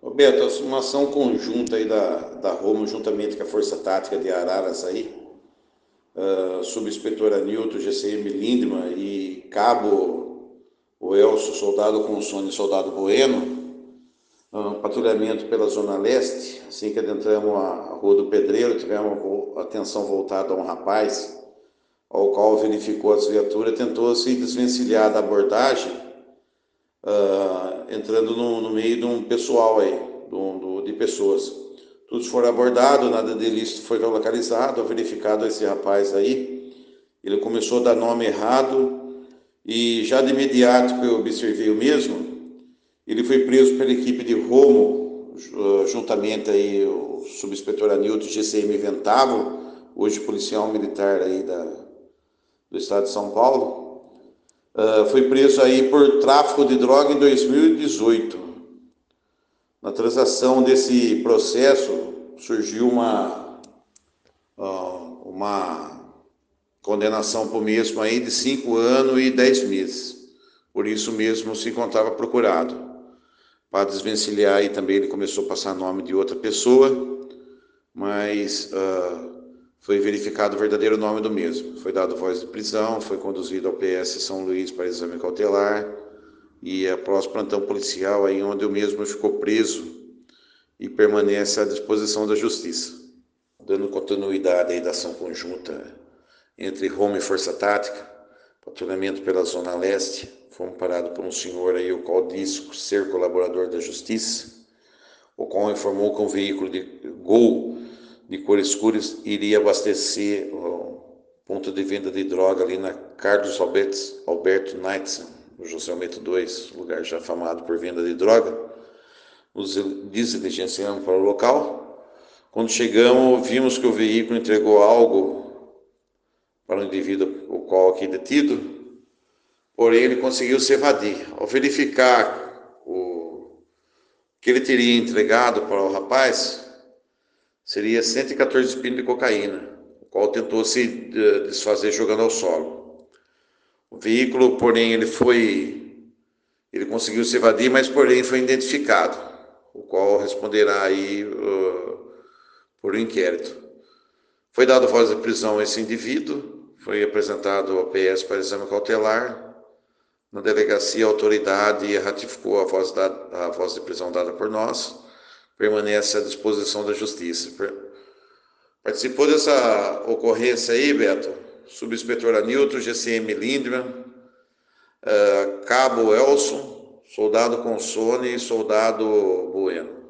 Roberto, uma ação conjunta aí da Roma, juntamente com a Força Tática de Araras aí, subinspetor Anilton, GCM Lindman e cabo o Elcio, soldado Consone e soldado Bueno, patrulhamento pela Zona Leste. Assim que adentramos a Rua do Pedreiro, tivemos a atenção voltada a um rapaz, ao qual verificou as viaturas, tentou se desvencilhar da abordagem, entrando no meio de um pessoal aí, de pessoas. Todos foram abordados, nada de ilícito foi localizado, verificado esse rapaz aí. Ele começou a dar nome errado e já de imediato que eu observei o mesmo, ele foi preso pela equipe de Romo, juntamente aí o subinspetor Anilton, GCM Ventavo, hoje policial militar aí do estado de São Paulo. Foi preso aí por tráfico de droga em 2018. Na transação desse processo surgiu uma condenação por mesmo aí de 5 anos e 10 meses. Por isso mesmo se encontrava procurado. Para desvencilhar aí também ele começou a passar nome de outra pessoa, mas foi verificado o verdadeiro nome do mesmo. Foi dado voz de prisão, foi conduzido ao PS São Luís para exame cautelar e após plantão policial aí onde o mesmo ficou preso e permanece à disposição da Justiça. Dando continuidade aí da ação conjunta entre Roma e Força Tática, patrulhamento pela Zona Leste, fomos parados por um senhor aí, o qual disse ser colaborador da Justiça, o qual informou que um veículo de Gol de cor escura iria abastecer o ponto de venda de droga ali na Carlos Alberto Knightson, no José Almeida 2, lugar já famado por venda de droga. Nos diligenciamos para o local. Quando chegamos, vimos que o veículo entregou algo para o indivíduo o qual aqui detido, porém ele conseguiu se evadir. Ao verificar o que ele teria entregado para o rapaz, seria 114 pinos de cocaína, o qual tentou se desfazer jogando ao solo. O veículo, porém, ele conseguiu se evadir, mas porém foi identificado, o qual responderá aí por um inquérito. Foi dado voz de prisão a esse indivíduo, foi apresentado ao PS para exame cautelar. Na delegacia, a autoridade ratificou a voz de prisão dada por nós, permanece à disposição da Justiça. Participou dessa ocorrência aí, Beto, subinspetor Anilton, GCM Lindman, cabo Elson, soldado Consone e soldado Bueno.